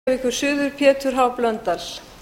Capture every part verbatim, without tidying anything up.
Suður Pétur H. Blöndal.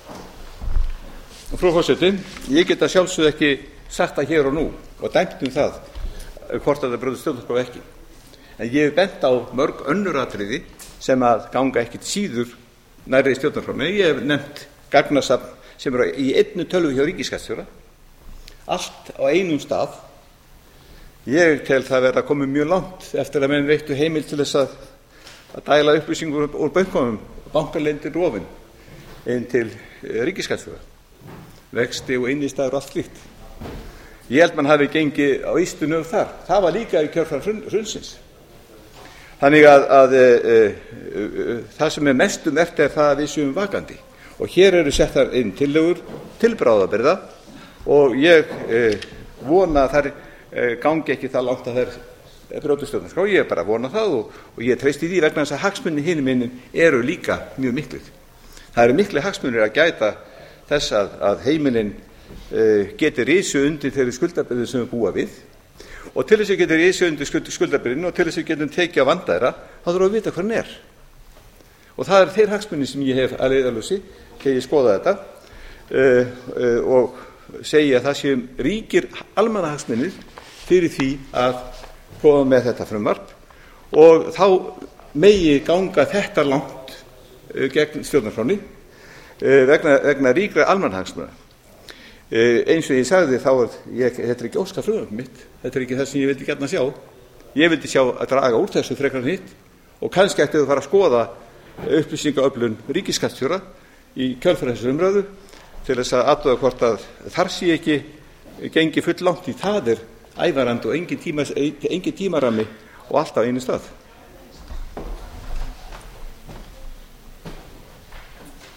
Frú forseti, ég get að sjálfsögðu ekki sagt það hér og nú og dæmt um það hvort það brjóðist stjórnarskrá eða ekki. En ég hef bent á mörg önnur atriði sem að ganga ekkit síður nærri stjórnarskránni. Ég hef nefnt gagnasafn sem eru í einnu tölvu hjá ríkisskattstjóra, allt á einum stað. Ég tel það verða að koma mjög langt eftir að menn veittu heimild til þess að, að dæla upplýsingur úr bönkunum, bankalendir rofin inn til ríkisskattstjóra, vexti og innistæður og allt slíkt. Ég held mann hafi gengið á ystu nöf þar. Það var líka í kjölfar hrunsins. Þannig að, að e, e, það sem er mest um eftir er það að við séum vakandi. Og hér eru settar inn tillögur til bráðabirgða og ég e, vona að þær e, gangi ekki það langt að þær brjóta stjórnarskrá. Ég er bara að vona það og, og ég treysti því vegna þess að hagsmunir hinum minnum eru líka mjög miklir. Það eru miklir hagsmunir að gæta þess að, að heimilin uh, geti risið undir þeirri skuldabyrði sem við búa við og til þess að geti risið undir skuld, skuldabyrðin og til þess að getum tekið á vandæra þá þurfum við að vita hvað hann er. Og það er þeir hagsmunir sem ég hef að leiðarljósi þegar ég skoða þetta uh, uh, og segja að það séum ríkir almannahagsmunir fyrir því að koma með þetta frumvarp og þá megi ganga þetta langt uh, gegn stjórnarskránni uh, vegna, vegna ríkra almannahagsmuna. Uh, eins og ég sagði þá er ég, þetta er ekki óska frumvarp mitt, þetta er ekki það sem ég vildi gjarna sjá. Ég vildi sjá að draga úr þessu frekar en hitt og kannski ætti að fara að skoða upplýsingaöflun ríkisskattstjóra í kjölfar þessar umræðu til þess að athuga hvort að þar sé ekki gengi full langt í það er ævarandi og engin, tíma, engin tímarammi og allt á einu stað.